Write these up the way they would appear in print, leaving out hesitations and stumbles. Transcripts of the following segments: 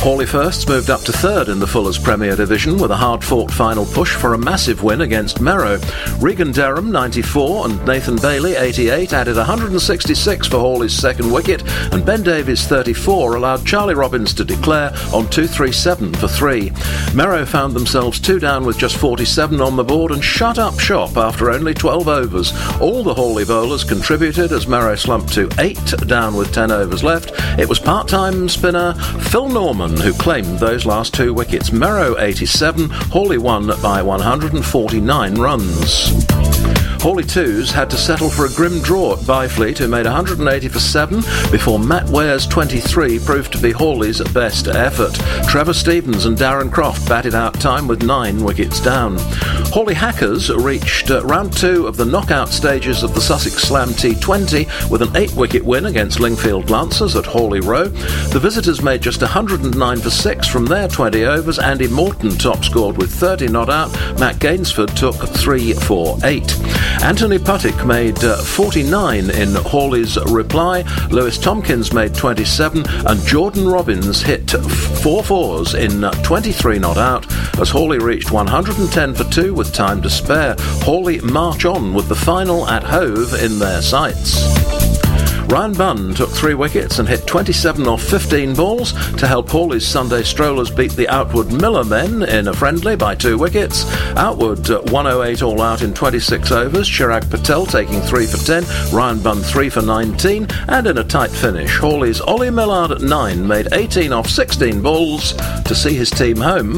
Hawley Firsts moved up to third in the Fullers Premier Division with a hard-fought final push for a massive win against Merrow. Regan Derham, 94, and Nathan Bailey, 88, added 166 for Hawley's second wicket, and Ben Davies, 34, allowed Charlie Robbins to declare on 237 for 3. Merrow found themselves 2 down with just 47 on the board and shut up shop after only 12 overs. All the Hawley bowlers contributed as Merrow slumped to 8 down with 10 overs left. It was part-time spinner Phil Norman who claimed those last 2 wickets. Merrow 87, Hawley won by 149 runs. Hawley 2s had to settle for a grim draw at Byfleet, who made 180 for 7 before Matt Ware's 23 proved to be Hawley's best effort. Trevor Stevens and Darren Croft batted out time with 9 wickets down. Hawley Hackers reached round 2 of the knockout stages of the Sussex Slam T20 with an 8-wicket win against Lingfield Lancers at Hawley Row. The visitors made just 109 for 6 from their 20 overs. Andy Morton top-scored with 30 not out. Matt Gainsford took 3 for 8. Anthony Puttick made 49 in Hawley's reply. Lewis Tompkins made 27, and Jordan Robbins hit 4 fours in 23 not out as Hawley reached 110 for 2 with time to spare. Hawley march on with the final at Hove in their sights. Ryan Bunn took 3 wickets and hit 27 off 15 balls to help Hawley's Sunday Strollers beat the Outwood Miller men in a friendly by 2 wickets. Outwood 108 all out in 26 overs, Chirag Patel taking 3 for 10, Ryan Bunn 3 for 19, and in a tight finish, Hawley's Ollie Millard at 9 made 18 off 16 balls to see his team home.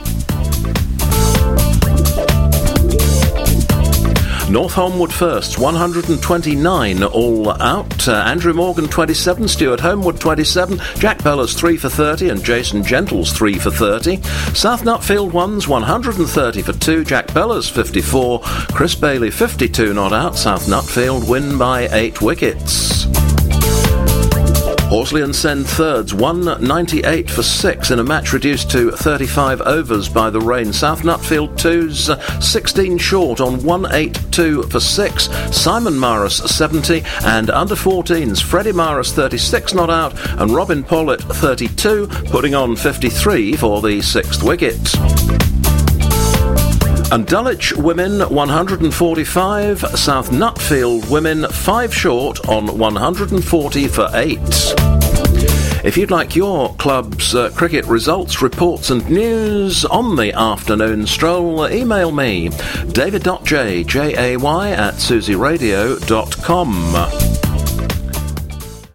North Holmwood Firsts, 129 all out. Andrew Morgan, 27. Stuart Homewood, 27. Jack Bellas, 3 for 30. And Jason Gentles, 3 for 30. South Nutfield Ones, 130 for 2. Jack Bellas, 54. Chris Bailey, 52 not out. South Nutfield win by 8 wickets. Horsley and Send Thirds, 198 for 6 in a match reduced to 35 overs by the rain. South Nutfield 2s 16 short on 182 for 6. Simon Maris 70, and under 14s Freddie Maris 36 not out and Robin Pollitt 32, putting on 53 for the 6th wicket. And Dulwich women 145, South Nutfield women 5 short on 140 for 8. If you'd like your club's cricket results, reports and news on the afternoon stroll, email me david.j@susiradio.com.